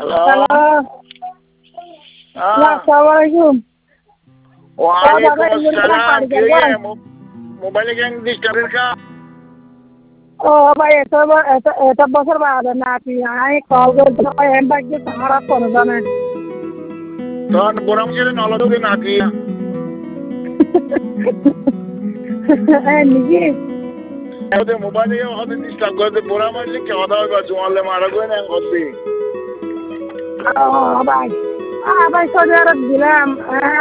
hello আসসালামু আলাইকুম ওয়ালাইকুম আসসালাম কে মোবাইলে গেম ডিস্টার্বের কা ও ভাই এটা বছর বাদে না আপনি আই কল করতে এম বাকি সারা কোন জানে তখন বড় ছেলে নলদে না কি নিজে ওদের মোবাইলে হতে ডিস্টার্ব করে বড় মারলে কে কথা হবে জোয়ালে মারা গো না হতে ও ভাই ভাই সৌদি আরব দিলাম